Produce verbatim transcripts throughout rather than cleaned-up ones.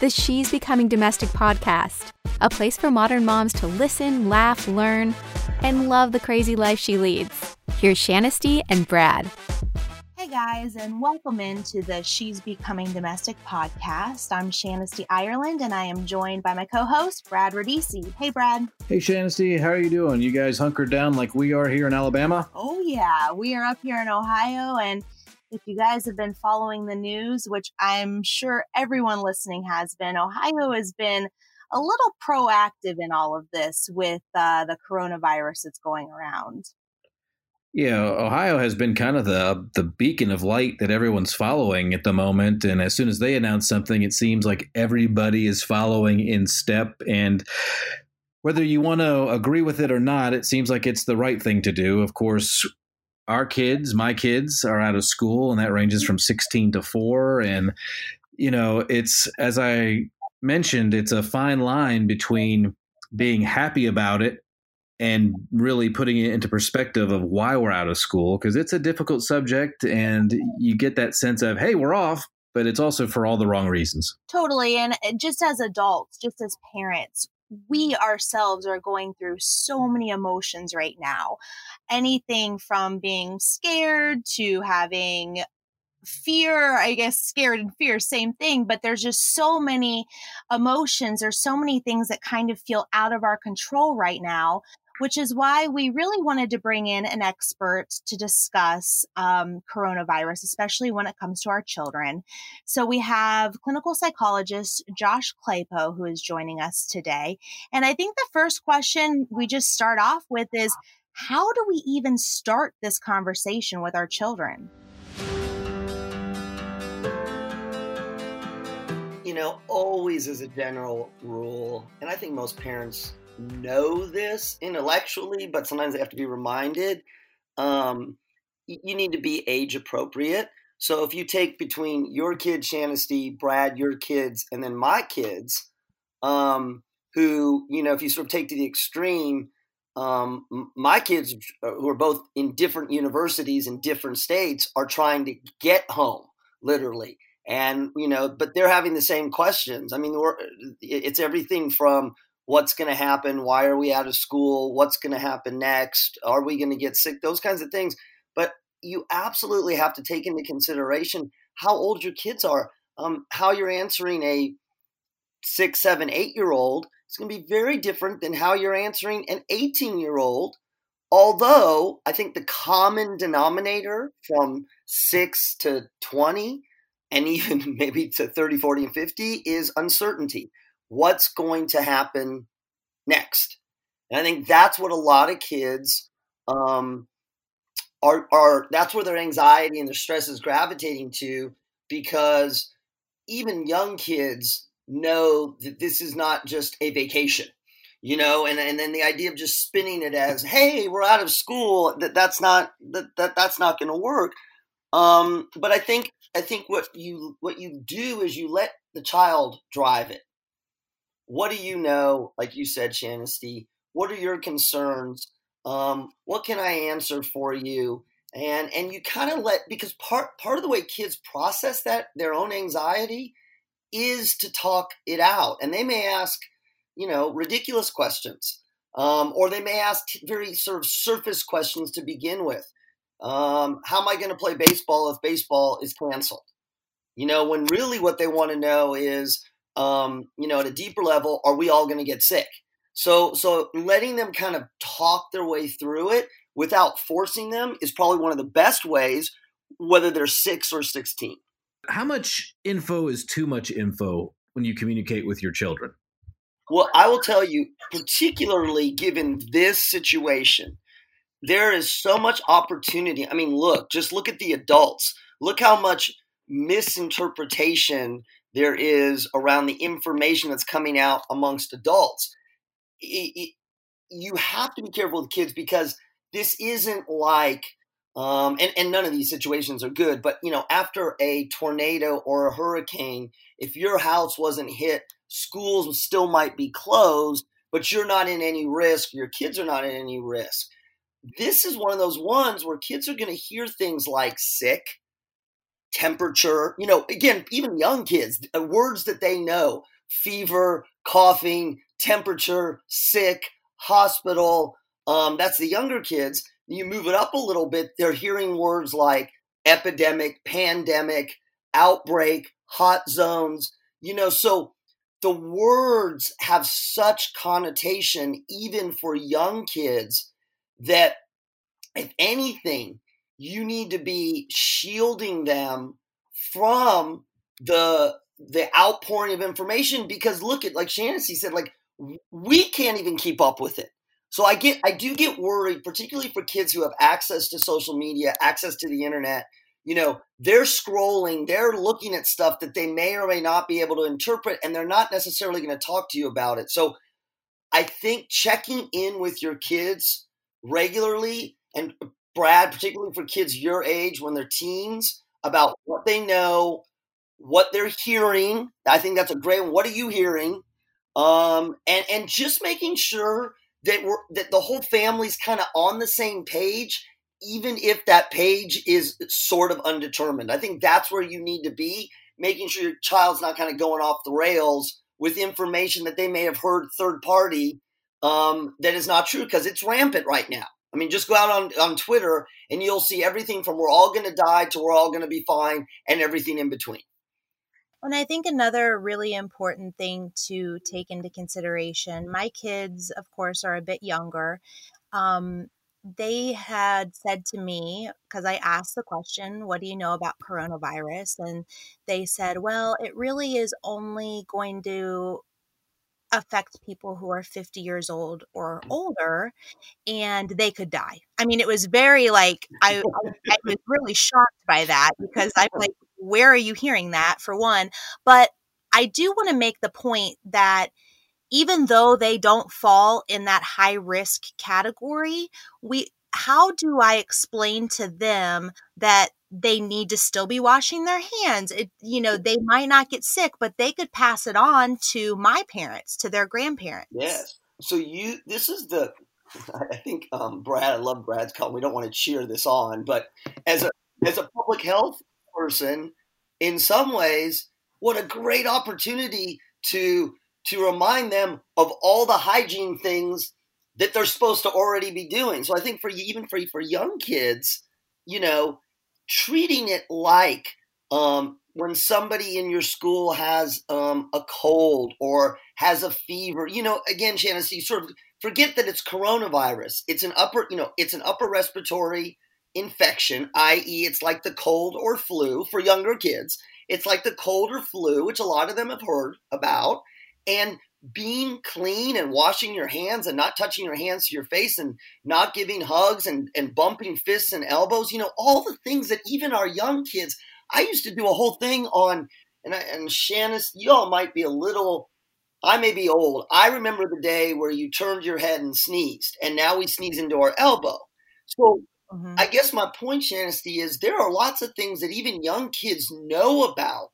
the She's Becoming Domestic podcast, a place for modern moms to listen, laugh, learn, and love the crazy life she leads. Here's Shannesty and Brad. Hey guys, and welcome into the She's Becoming Domestic podcast. I'm Shannesty Ireland, and I am joined by my co-host, Brad Rodisi. Hey, Brad. Hey, Shannesty. How are you doing? You guys hunkered down like we are here in Alabama? Oh, yeah. We are up here in Ohio, and if you guys have been following the news, which I'm sure everyone listening has been, Ohio has been a little proactive in all of this with uh, the coronavirus that's going around. Yeah, Ohio has been kind of the the beacon of light that everyone's following at the moment. And as soon as they announce something, it seems like everybody is following in step. And whether you want to agree with it or not, it seems like it's the right thing to do. Of course, our kids, my kids, are out of school, and that ranges from sixteen to four. And, you know, it's, as I mentioned, it's a fine line between being happy about it and really putting it into perspective of why we're out of school, because it's a difficult subject and you get that sense of, hey, we're off, but it's also for all the wrong reasons. Totally. And just as adults, just as parents, we ourselves are going through so many emotions right now. Anything from being scared to having fear, I guess scared and fear, same thing, but there's just so many emotions. There's so many things that kind of feel out of our control right now, which is why we really wanted to bring in an expert to discuss um, coronavirus, especially when it comes to our children. So we have clinical psychologist Josh Claypo, who is joining us today. And I think the first question we just start off with is, how do we even start this conversation with our children? You know, always as a general rule, and I think most parents know this intellectually, but sometimes they have to be reminded, um, you need to be age appropriate. So if you take between your kid, Shannesty, Brad, your kids, and then my kids, um, who, you know, if you sort of take to the extreme, um, my kids, who are both in different universities in different states, are trying to get home, literally. And, you know, but they're having the same questions. I mean, it's everything from what's going to happen, why are we out of school, what's going to happen next, are we going to get sick, those kinds of things. But you absolutely have to take into consideration how old your kids are, um, how you're answering a six, seven, eight-year-old. It's going to be very different than how you're answering an eighteen-year-old. Although I think the common denominator from six to twenty and even maybe to thirty, forty, and fifty is uncertainty. What's going to happen next? And I think that's what a lot of kids um, are, are, that's where their anxiety and their stress is gravitating to, because even young kids know that this is not just a vacation, you know, and, and then the idea of just spinning it as, hey, we're out of school, that that's not, that, that that's not going to work. Um, but I think, I think what you, what you do is you let the child drive it. What do you know? Like you said, Shannesty, what are your concerns? Um, what can I answer for you? And, and you kind of let, because part, part of the way kids process that, their own anxiety, is to talk it out. And they may ask, you know, ridiculous questions, um, or they may ask very sort of surface questions to begin with. Um, how am I going to play baseball if baseball is canceled? You know, when really what they want to know is, um, you know, at a deeper level, are we all going to get sick? So, so letting them kind of talk their way through it without forcing them is probably one of the best ways, whether they're six or sixteen. How much info is too much info when you communicate with your children? Well, I will tell you, particularly given this situation, there is so much opportunity. I mean, look, just look at the adults. Look how much misinterpretation there is around the information that's coming out amongst adults. It, it, you have to be careful with kids, because this isn't like, um, and, and none of these situations are good, but, you know, after a tornado or a hurricane, if your house wasn't hit, schools still might be closed, but you're not in any risk. Your kids are not in any risk. This is one of those ones where kids are going to hear things like sick, temperature, you know, again, even young kids, uh, words that they know, fever, coughing, temperature, sick, hospital. Um, that's the younger kids. You move it up a little bit, they're hearing words like epidemic, pandemic, outbreak, hot zones, you know, so the words have such connotation, even for young kids, that if anything, you need to be shielding them from the the outpouring of information, because look at, like Shannacy said, like we can't even keep up with it. So I get, I do get worried, particularly for kids who have access to social media, access to the internet. You know, they're scrolling, they're looking at stuff that they may or may not be able to interpret, and they're not necessarily going to talk to you about it. So I think checking in with your kids regularly, and Brad, particularly for kids your age when they're teens, about what they know, what they're hearing. I think that's a great one. What are you hearing? Um, and, and just making sure that we're, that the whole family's kind of on the same page, even if that page is sort of undetermined. I think that's where you need to be, making sure your child's not kind of going off the rails with information that they may have heard third party um, that is not true, because it's rampant right now. I mean, just go out on, on Twitter and you'll see everything from we're all going to die to we're all going to be fine and everything in between. And I think another really important thing to take into consideration, my kids, of course, are a bit younger. Um, they had said to me, because I asked the question, what do you know about coronavirus? And they said, well, it really is only going to affect people who are fifty years old or older, and they could die. I mean, it was very like, I, I, I was really shocked by that, because I'm like, where are you hearing that, for one? But I do want to make the point that even though they don't fall in that high risk category, we, how do I explain to them that they need to still be washing their hands? It, you know, they might not get sick, but they could pass it on to my parents, to their grandparents. Yes. So you, this is the, I think, um, Brad, I love Brad's comment. We don't want to cheer this on, but as a, as a public health person, in some ways, what a great opportunity to, to remind them of all the hygiene things that they're supposed to already be doing. So I think for even for, for young kids, you know, treating it like um, when somebody in your school has um, a cold or has a fever, you know, again, Janice, you sort of forget that it's coronavirus. It's an upper, you know, it's an upper respiratory infection, that is it's like the cold or flu for younger kids. It's like the cold or flu, which a lot of them have heard about. And being clean and washing your hands and not touching your hands to your face and not giving hugs and, and bumping fists and elbows, you know, all the things that even our young kids, I used to do a whole thing on, and, I, and Shanice, y'all might be a little, I may be old. I remember the day where you turned your head and sneezed, and now we sneeze into our elbow. So mm-hmm. I guess my point, Shanice, is there are lots of things that even young kids know about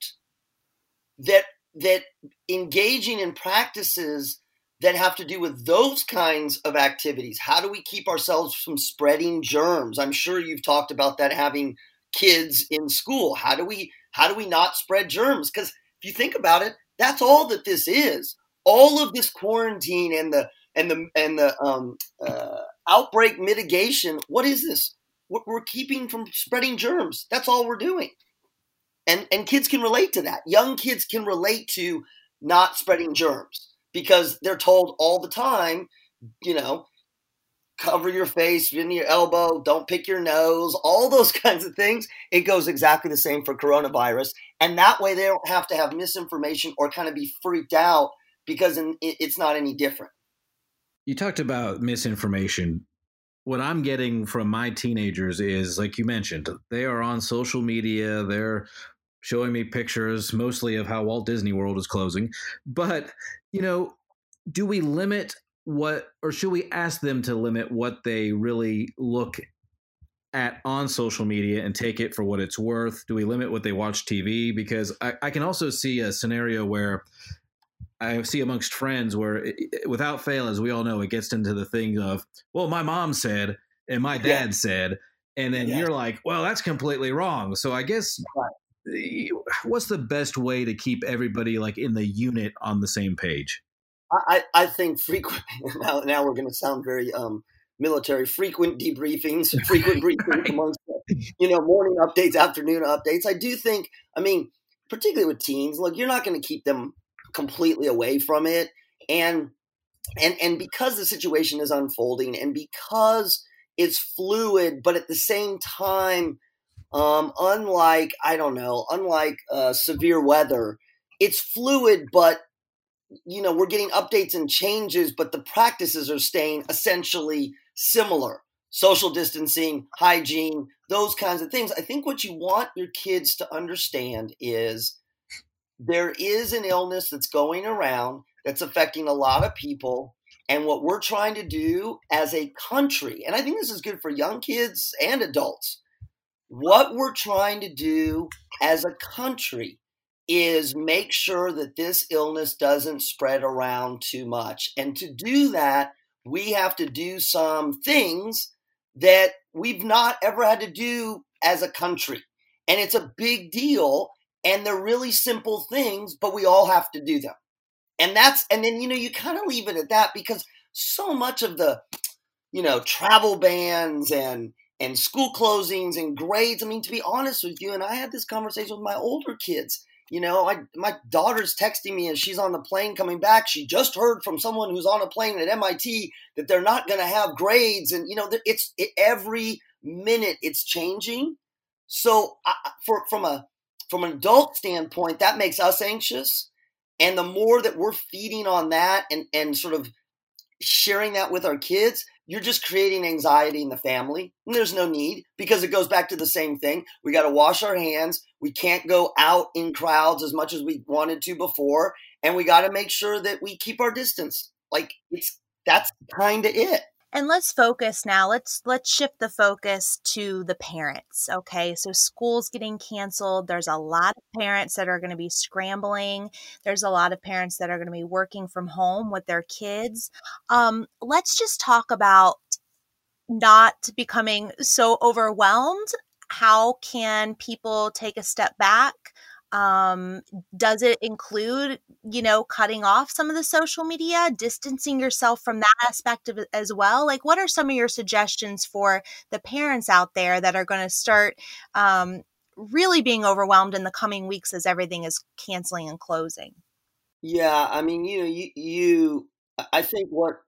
that that engaging in practices that have to do with those kinds of activities. How do we keep ourselves from spreading germs? I'm sure you've talked about that, having kids in school. How do we, how do we not spread germs? Because if you think about it, that's all that this is. All of this quarantine and the, and the, and the um, uh, outbreak mitigation. What is this? We're, we're keeping from spreading germs. That's all we're doing. And and kids can relate to that. Young kids can relate to not spreading germs because they're told all the time, you know, cover your face, in your elbow, don't pick your nose, all those kinds of things. It goes exactly the same for coronavirus. And that way they don't have to have misinformation or kind of be freaked out because it's not any different. You talked about misinformation. What I'm getting from my teenagers is, like you mentioned, they are on social media. They're showing me pictures mostly of how Walt Disney World is closing. But, you know, do we limit what, or should we ask them to limit what they really look at on social media and take it for what it's worth? Do we limit what they watch T V? Because I, I can also see a scenario where I see amongst friends where it, without fail, as we all know, it gets into the thing of, well, my mom said, and my dad yeah. said, and then yeah. you're like, well, that's completely wrong. So I guess right. what's the best way to keep everybody like in the unit on the same page? I, I think frequent, now, now we're going to sound very um, military, frequent debriefings, frequent briefings right. amongst, you know, morning updates, afternoon updates. I do think, I mean, particularly with teens, look, you're not going to keep them completely away from it. And, and, and because the situation is unfolding and because it's fluid, but at the same time, um, unlike, I don't know, unlike uh, severe weather, it's fluid, but you know, we're getting updates and changes, but the practices are staying essentially similar. Social distancing, hygiene, those kinds of things. I think what you want your kids to understand is there is an illness that's going around that's affecting a lot of people. And what we're trying to do as a country, and I think this is good for young kids and adults, what we're trying to do as a country is make sure that this illness doesn't spread around too much. And to do that, we have to do some things that we've not ever had to do as a country. And it's a big deal. And they're really simple things, but we all have to do them. And that's, and then, you know, you kind of leave it at that because so much of the, you know, travel bans and, and school closings and grades. I mean, to be honest with you, and I had this conversation with my older kids. You know, I, my daughter's texting me as she's on the plane coming back. She just heard from someone who's on a plane at M I T that they're not going to have grades. And, you know, it's it, every minute it's changing. So I, for, from a from an adult standpoint, that makes us anxious. And the more that we're feeding on that and, and sort of sharing that with our kids, you're just creating anxiety in the family. And there's no need because it goes back to the same thing. We got to wash our hands. We can't go out in crowds as much as we wanted to before. And we got to make sure that we keep our distance. Like it's, that's kind of it. And let's focus now. Let's let's shift the focus to the parents. Okay, so school's getting canceled. There's a lot of parents that are going to be scrambling. There's a lot of parents that are going to be working from home with their kids. Um, let's just talk about not becoming so overwhelmed. How can people take a step back? Um, does it include, you know, cutting off some of the social media, distancing yourself from that aspect of it as well? Like, what are some of your suggestions for the parents out there that are going to start um, really being overwhelmed in the coming weeks as everything is canceling and closing? Yeah, I mean, you know, you, you I think what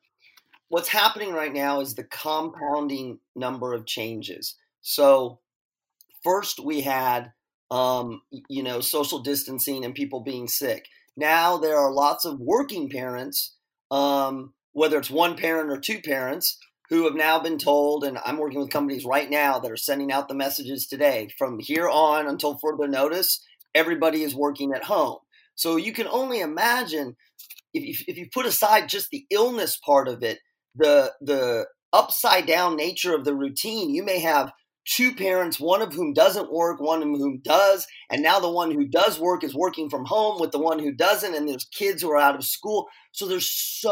what's happening right now is the compounding number of changes. So first we had Um, you know, social distancing and people being sick. Now there are lots of working parents, um, whether it's one parent or two parents, who have now been told, and I'm working with companies right now that are sending out the messages today, from here on until further notice, everybody is working at home. So you can only imagine if you, if you put aside just the illness part of it, the the upside down nature of the routine, you may have two parents, one of whom doesn't work, one of whom does, and now the one who does work is working from home with the one who doesn't, and there's kids who are out of school. So there's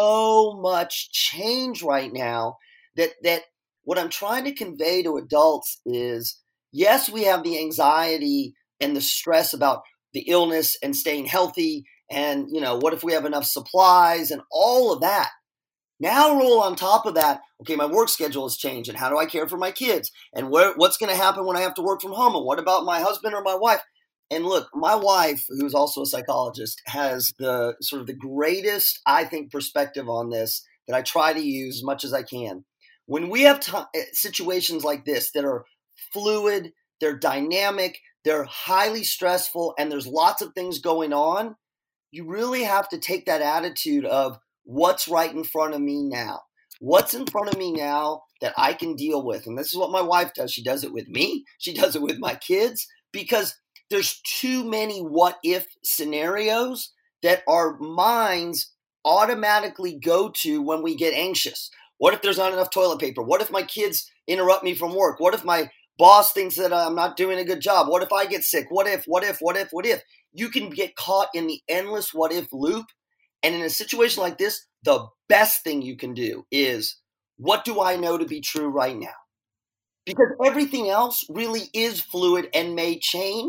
so much change right now that that what I'm trying to convey to adults is, yes, we have the anxiety and the stress about the illness and staying healthy, and, you know, what if we have enough supplies and all of that. Now roll on top of that, okay, my work schedule has changed, and how do I care for my kids? And where, what's going to happen when I have to work from home? And what about my husband or my wife? And look, my wife, who's also a psychologist, has the sort of the greatest, I think, perspective on this that I try to use as much as I can. When we have t- situations like this that are fluid, they're dynamic, they're highly stressful, and there's lots of things going on, you really have to take that attitude of, what's right in front of me now? What's in front of me now that I can deal with? And this is what my wife does. She does it with me. She does it with my kids, because there's too many what if scenarios that our minds automatically go to when we get anxious. What if there's not enough toilet paper? What if my kids interrupt me from work? What if my boss thinks that I'm not doing a good job? What if I get sick? What if, what if, what if, what if? You can get caught in the endless what if loop. And in a situation like this, the best thing you can do is, what do I know to be true right now? Because everything else really is fluid and may change.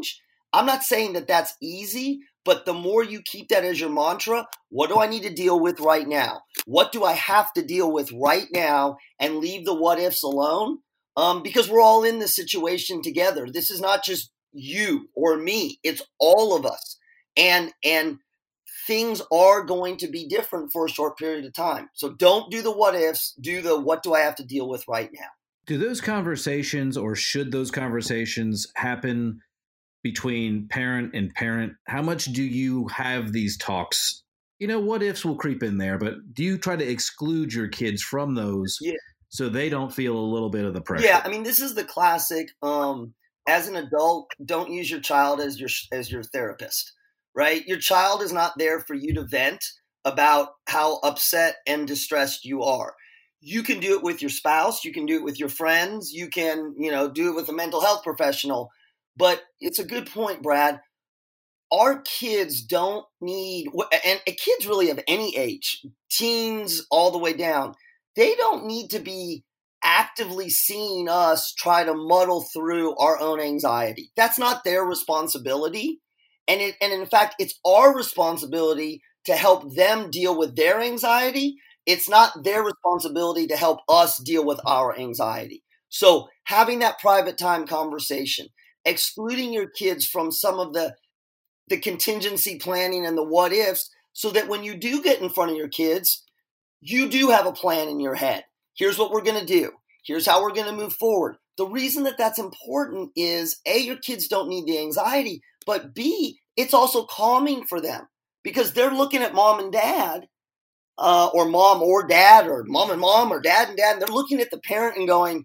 I'm not saying that that's easy, but the more you keep that as your mantra, what do I need to deal with right now? What do I have to deal with right now, and leave the what ifs alone? Um, because we're all in this situation together. This is not just you or me. It's all of us. And, and things are going to be different for a short period of time. So don't do the what ifs, do the what do I have to deal with right now? Do those conversations, or should those conversations happen between parent and parent? How much do you have these talks? You know, what ifs will creep in there, but do you try to exclude your kids from those yeah. so they don't feel a little bit of the pressure? Yeah, I mean, this is the classic, um, as an adult, don't use your child as your as your therapist, right? Your child is not there for you to vent about how upset and distressed you are. You can do it with your spouse. You can do it with your friends. You can, you know, do it with a mental health professional. But it's a good point, Brad. Our kids don't need, and kids really of any age, teens all the way down, they don't need to be actively seeing us try to muddle through our own anxiety. That's not their responsibility. And it, and in fact, it's our responsibility to help them deal with their anxiety. It's not their responsibility to help us deal with our anxiety. So having that private time conversation, excluding your kids from some of the, the contingency planning and the what ifs, so that when you do get in front of your kids, you do have a plan in your head. Here's what we're going to do. Here's how we're going to move forward. The reason that that's important is, A, your kids don't need the anxiety, but B, it's also calming for them, because they're looking at mom and dad, uh, or mom or dad, or mom and mom, or dad and dad, and they're looking at the parent and going,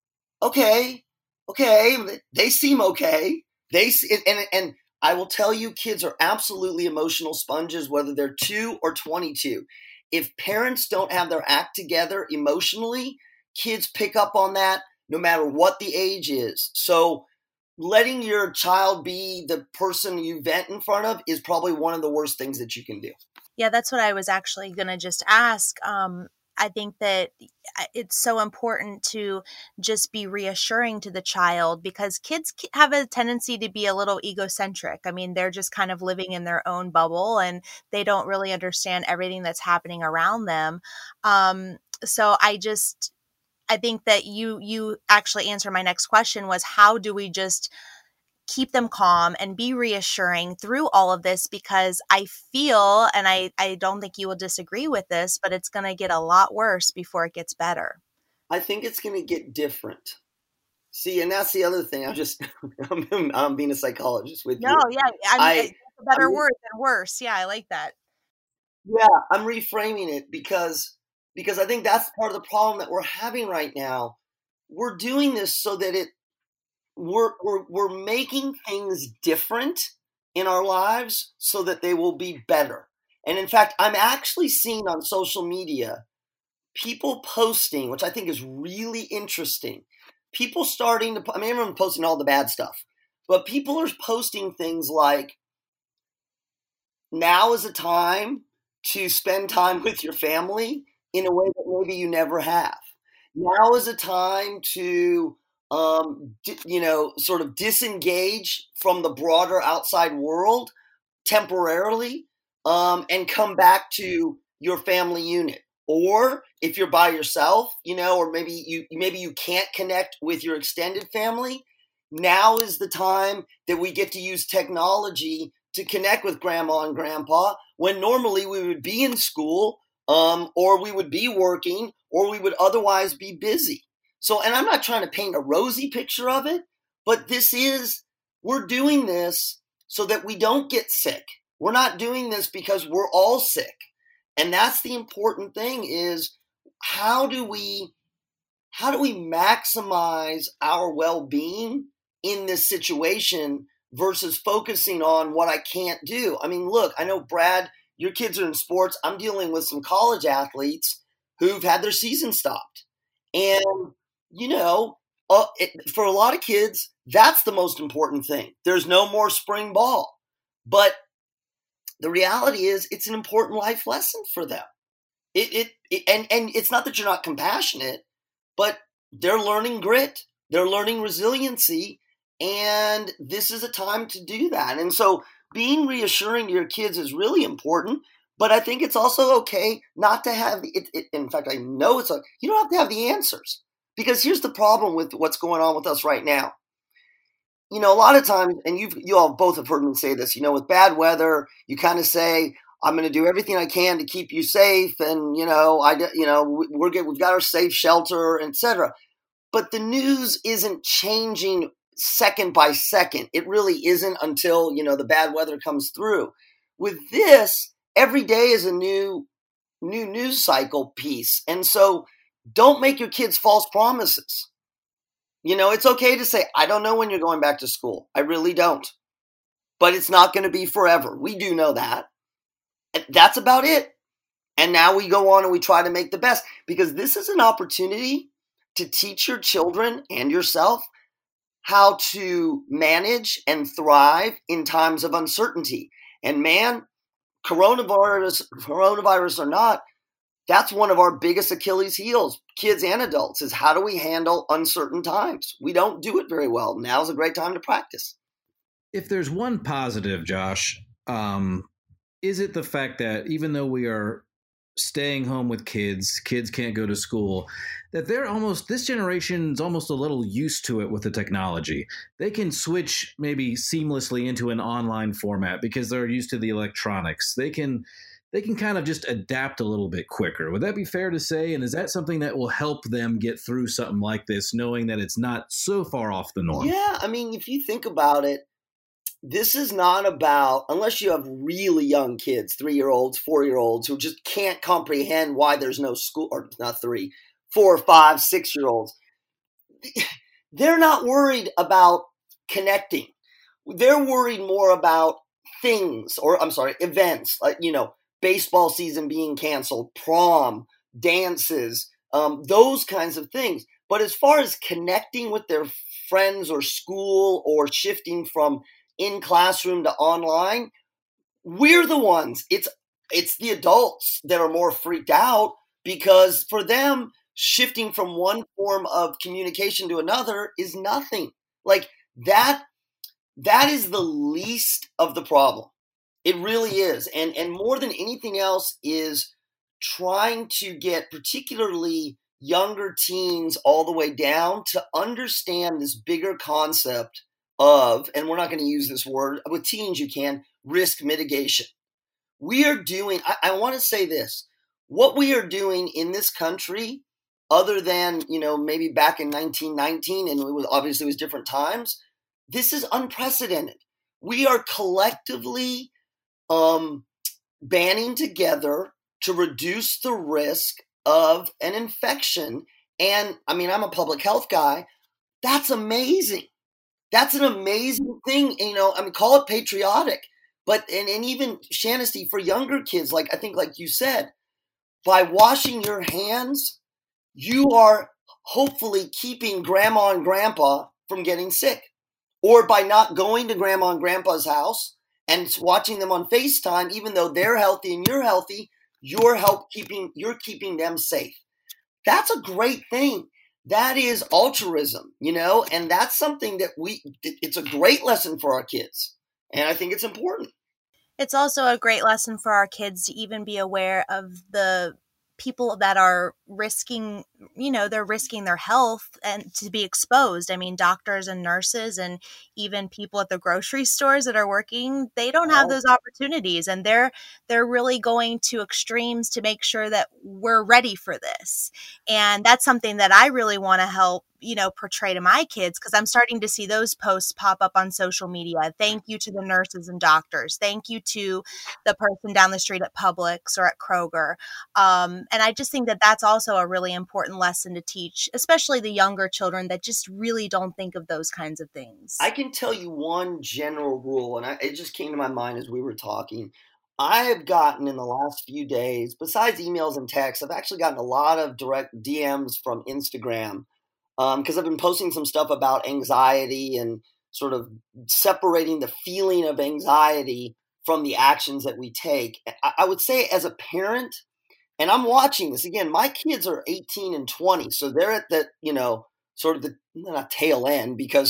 okay, okay, they seem okay. They and and I will tell you, kids are absolutely emotional sponges, whether they're two or twenty-two. If parents don't have their act together emotionally, kids pick up on that no matter what the age is. So letting your child be the person you vent in front of is probably one of the worst things that you can do. Yeah, that's what I was actually going to just ask. Um, I think that it's so important to just be reassuring to the child, because kids have a tendency to be a little egocentric. I mean, they're just kind of living in their own bubble, and they don't really understand everything that's happening around them. Um, so I just, I think that you, you actually answered my next question, was how do we just keep them calm and be reassuring through all of this? Because I feel, and I, I don't think you will disagree with this, but it's going to get a lot worse before it gets better. I think it's going to get different. See, and that's the other thing. I'm just, I'm, I'm being a psychologist with no, you. No, yeah. I mean, I, it's a better I'm, word than worse. Yeah, I like that. Yeah, I'm reframing it because, because I think that's part of the problem that we're having right now. We're doing this so that it, We're, we're we're making things different in our lives so that they will be better. And in fact, I'm actually seeing on social media people posting, which I think is really interesting. People starting to, I mean, everyone posting all the bad stuff, but people are posting things like, now is a time to spend time with your family in a way that maybe you never have. Now is a time to Um, you know, sort of disengage from the broader outside world temporarily, um, and come back to your family unit. Or if you're by yourself, you know, or maybe you maybe you can't connect with your extended family, now is the time that we get to use technology to connect with grandma and grandpa, when normally we would be in school, um, or we would be working, or we would otherwise be busy. So, and I'm not trying to paint a rosy picture of it, but this is, we're doing this so that we don't get sick. We're not doing this because we're all sick. And that's the important thing, is how do we, how do we maximize our well-being in this situation versus focusing on what I can't do? I mean, look, I know, Brad, your kids are in sports. I'm dealing with some college athletes who've had their season stopped. And you know, uh, it, for a lot of kids, that's the most important thing. There's no more spring ball. But the reality is, it's an important life lesson for them. It, it, it and, and it's not that you're not compassionate, but they're learning grit. They're learning resiliency. And this is a time to do that. And so being reassuring to your kids is really important. But I think it's also okay not to have it, it. In fact, I know it's a, you don't have to have the answers, because here's the problem with what's going on with us right now. You know, a lot of times, and you've, you all both have heard me say this, you know, with bad weather, you kind of say, I'm going to do everything I can to keep you safe. And, you know, I, you know, we're get, we've got our safe shelter, et cetera. But the news isn't changing second by second. It really isn't until, you know, the bad weather comes through. With this, every day is a new, new news cycle piece. And so don't make your kids false promises. You know, it's okay to say, I don't know when you're going back to school. I really don't. But it's not going to be forever. We do know that. And that's about it. And now we go on and we try to make the best, because this is an opportunity to teach your children and yourself how to manage and thrive in times of uncertainty. And man, coronavirus, coronavirus or not, that's one of our biggest Achilles heels, kids and adults, is how do we handle uncertain times? We don't do it very well. Now's a great time to practice. If there's one positive, Josh, um, is it the fact that even though we are staying home with kids, kids can't go to school, that they're almost, this generation's almost a little used to it with the technology. They can switch maybe seamlessly into an online format because they're used to the electronics. They can they can kind of just adapt a little bit quicker. Would that be fair to say? And is that something that will help them get through something like this, knowing that it's not so far off the norm? Yeah, I mean, if you think about it, this is not about, unless you have really young kids, three-year-olds, four-year-olds, who just can't comprehend why there's no school, or not three, four, five, six-year-olds. They're not worried about connecting. They're worried more about things, or I'm sorry, events, like, you know, baseball season being canceled, prom, dances, um, those kinds of things. But as far as connecting with their friends or school, or shifting from in classroom to online, we're the ones. It's it's the adults that are more freaked out, because for them, shifting from one form of communication to another is nothing. Like that, that is the least of the problem. It really is. And and more than anything else is trying to get particularly younger teens all the way down to understand this bigger concept of, and we're not going to use this word, with teens you can, risk mitigation. We are doing, I, I want to say this, what we are doing in this country, other than, you know, maybe back in nineteen nineteen, and it was obviously it was different times, this is unprecedented. We are collectively um, banding together to reduce the risk of an infection. And I mean, I'm a public health guy. That's amazing. That's an amazing thing. You know, I mean, call it patriotic, but, and, and even Shanesty, for younger kids, like, I think, like you said, by washing your hands, you are hopefully keeping grandma and grandpa from getting sick. Or by not going to grandma and grandpa's house and watching them on FaceTime, even though they're healthy and you're healthy, you're help keeping, you're keeping them safe. That's a great thing. That is altruism, you know, and that's something that we, it's a great lesson for our kids. And I think it's important. It's also a great lesson for our kids to even be aware of the people that are risking, you know, they're risking their health and to be exposed. I mean, doctors and nurses and even people at the grocery stores that are working, they don't have those opportunities, and they're they're really going to extremes to make sure that we're ready for this. And that's something that I really want to help, you know, portray to my kids, because I'm starting to see those posts pop up on social media. Thank you to the nurses and doctors. Thank you to the person down the street at Publix or at Kroger. Um, and I just think that that's also a really important lesson to teach, especially the younger children that just really don't think of those kinds of things. I can tell you one general rule, and I, it just came to my mind as we were talking. I have gotten in the last few days, besides emails and texts, I've actually gotten a lot of direct D Ms from Instagram, because um, I've been posting some stuff about anxiety and sort of separating the feeling of anxiety from the actions that we take. I, I would say as a parent, and I'm watching this again, my kids are eighteen and twenty, so they're at the, you know, sort of the, not tail end, because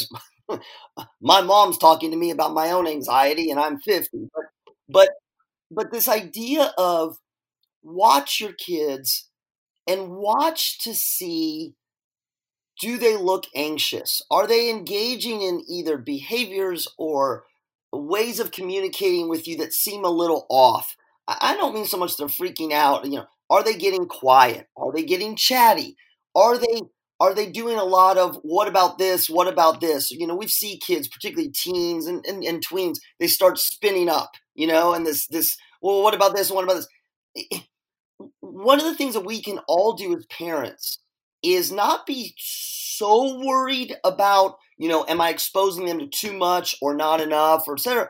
my mom's talking to me about my own anxiety and I'm fifty. But, but, but this idea of watch your kids and watch to see, do they look anxious? Are they engaging in either behaviors or ways of communicating with you that seem a little off? I don't mean so much they're freaking out. You know, are they getting quiet? Are they getting chatty? Are they are they doing a lot of what about this? What about this? You know, we see kids, particularly teens and, and, and tweens, they start spinning up, you know, and this this, well, what about this? What about this? One of the things that we can all do as parents is not be so worried about, you know, am I exposing them to too much or not enough or et cetera.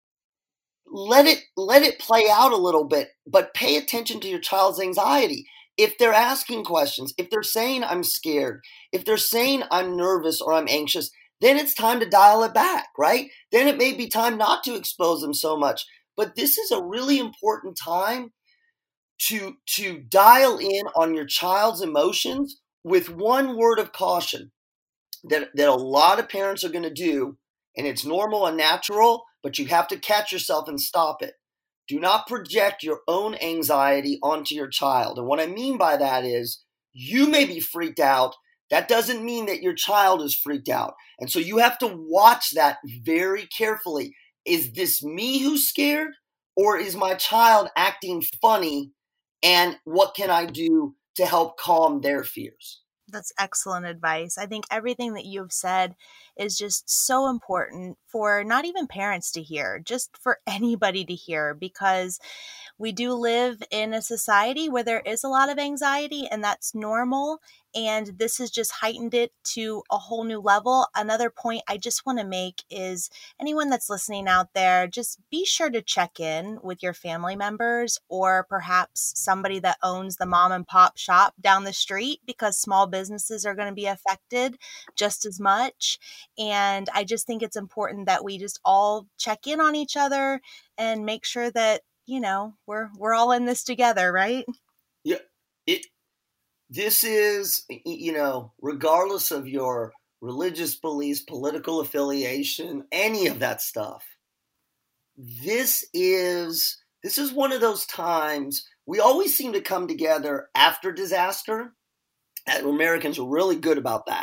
Let it, let it play out a little bit, but pay attention to your child's anxiety. If they're asking questions, if they're saying I'm scared, if they're saying I'm nervous or I'm anxious, then it's time to dial it back, right? Then it may be time not to expose them so much. But this is a really important time to, to dial in on your child's emotions with one word of caution that, that a lot of parents are going to do, and it's normal and natural, but you have to catch yourself and stop it. Do not project your own anxiety onto your child. And what I mean by that is you may be freaked out. That doesn't mean that your child is freaked out. And so you have to watch that very carefully. Is this me who's scared, or is my child acting funny? And what can I do to help calm their fears? That's excellent advice. I think everything that you've said is just so important for not even parents to hear, just for anybody to hear, because we do live in a society where there is a lot of anxiety, and that's normal. And this has just heightened it to a whole new level. Another point I just want to make is anyone that's listening out there, just be sure to check in with your family members or perhaps somebody that owns the mom and pop shop down the street, because small businesses are going to be affected just as much. And I just think it's important that we just all check in on each other and make sure that, you know, we're we're all in this together, right? Yeah. It this is, you know, regardless of your religious beliefs, political affiliation, any of that stuff. This is this is one of those times we always seem to come together after disaster. Americans are really good about that.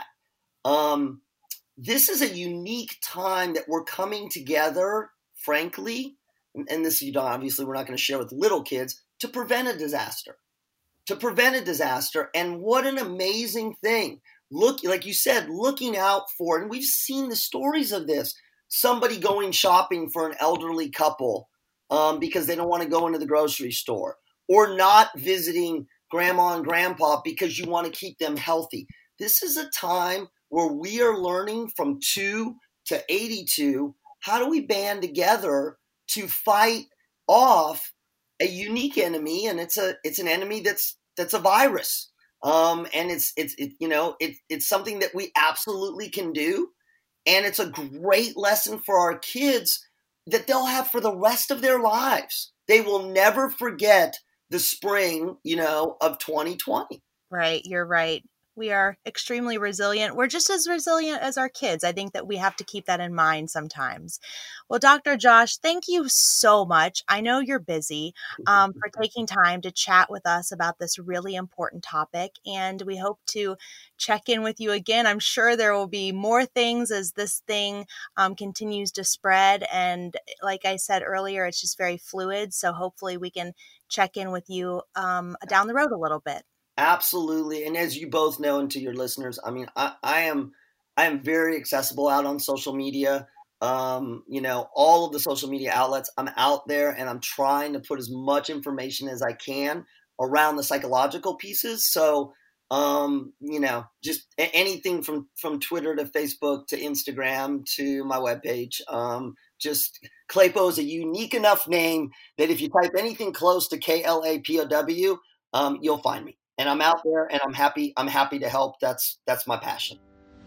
Um, this is a unique time that we're coming together, frankly, and, and this you don't, obviously we're not going to share with little kids, to prevent a disaster. To prevent a disaster. And what an amazing thing. Look, like you said, looking out for, and we've seen the stories of this, somebody going shopping for an elderly couple um, because they don't want to go into the grocery store, or not visiting grandma and grandpa because you want to keep them healthy. This is a time where we are learning from two to eighty-two. How do we band together to fight off a unique enemy? And it's a it's an enemy that's that's a virus. Um, and it's it's it, you know it, it's something that we absolutely can do, and it's a great lesson for our kids that they'll have for the rest of their lives. They will never forget the spring, you know, of twenty twenty. Right, you're right. We are extremely resilient. We're just as resilient as our kids. I think that we have to keep that in mind sometimes. Well, Doctor Josh, thank you so much. I know you're busy um, for taking time to chat with us about this really important topic. And we hope to check in with you again. I'm sure there will be more things as this thing um, continues to spread. And like I said earlier, it's just very fluid. So hopefully we can check in with you um, down the road a little bit. Absolutely. And as you both know, and to your listeners, I mean, I, I am I am very accessible out on social media. Um, you know, all of the social media outlets, I'm out there and I'm trying to put as much information as I can around the psychological pieces. So, um, you know, just anything from, from Twitter to Facebook to Instagram to my webpage. Um, just Claypo is a unique enough name that if you type anything close to K L A P O W, um, you'll find me. And I'm out there and I'm happy, I'm happy to help. That's, that's my passion.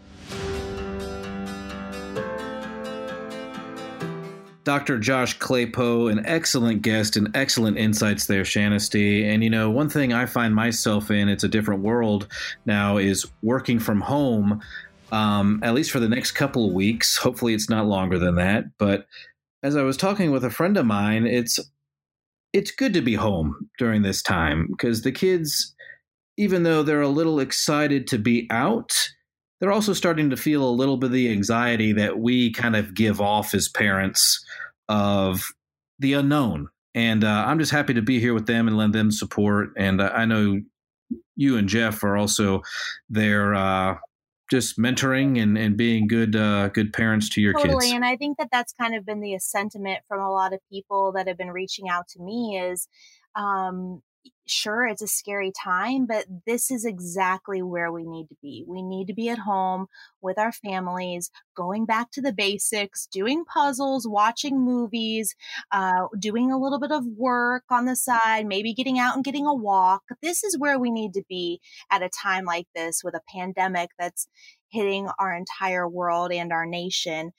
Doctor Josh Claypo, an excellent guest and excellent insights there, Shanesty. And, you know, one thing I find myself in, it's a different world now, is working from home. um, at least for the next couple of weeks. Hopefully it's not longer than that. But as I was talking with a friend of mine, it's it's good to be home during this time because the kids, even though they're a little excited to be out, they're also starting to feel a little bit of the anxiety that we kind of give off as parents of the unknown. And uh, I'm just happy to be here with them and lend them support. And uh, I know you and Jeff are also there uh, just mentoring and, and being good uh, good parents to your totally. kids. And I think that that's kind of been the sentiment from a lot of people that have been reaching out to me is, um, sure, it's a scary time, but this is exactly where we need to be. We need to be at home with our families, going back to the basics, doing puzzles, watching movies, uh, doing a little bit of work on the side, maybe getting out and getting a walk. This is where we need to be at a time like this with a pandemic that's hitting our entire world and our nation.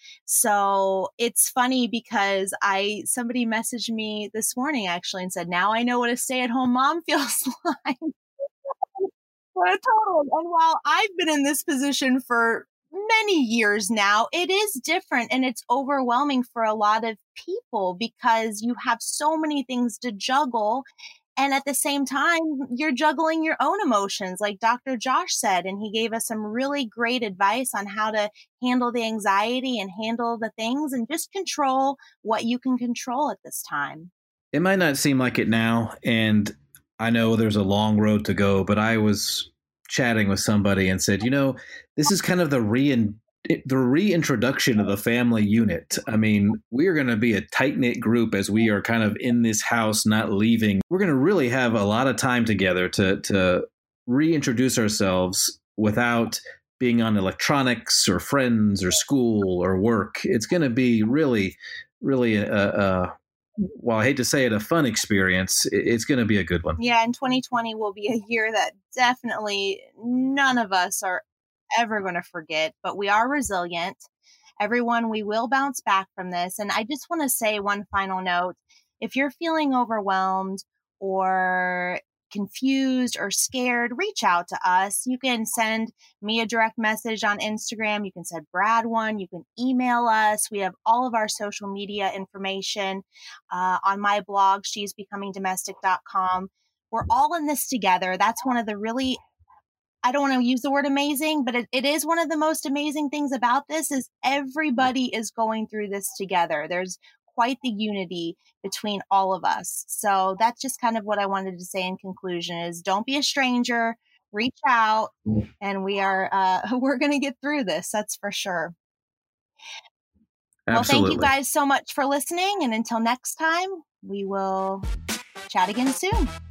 So it's funny because I somebody messaged me this morning actually and said, now I know what a stay-at-home mom feels like. What a total. And while I've been in this position for many years now, it is different and it's overwhelming for a lot of people because you have so many things to juggle. And at the same time, you're juggling your own emotions, like Doctor Josh said, and he gave us some really great advice on how to handle the anxiety and handle the things and just control what you can control at this time. It might not seem like it now, and I know there's a long road to go, but I was chatting with somebody and said, you know, this is kind of the rein the reintroduction of the family unit. I mean, we are going to be a tight-knit group as we are kind of in this house, not leaving. We're going to really have a lot of time together to to reintroduce ourselves without being on electronics or friends or school or work. It's going to be really, really a, a while I hate to say it, a fun experience. It's going to be a good one. Yeah, and twenty twenty will be a year that definitely none of us are ever going to forget, but we are resilient. Everyone, we will bounce back from this. And I just want to say one final note. If you're feeling overwhelmed or confused or scared, reach out to us. You can send me a direct message on Instagram. You can send Brad one. You can email us. We have all of our social media information uh, on my blog, she's becoming domestic dot com. We're all in this together. That's one of the really I don't want to use the word amazing, but it, it is one of the most amazing things about this is everybody is going through this together. There's quite the unity between all of us. So that's just kind of what I wanted to say in conclusion is don't be a stranger, reach out, and we are, uh, we're going to get through this. That's for sure. Absolutely. Well, thank you guys so much for listening. And until next time, we will chat again soon.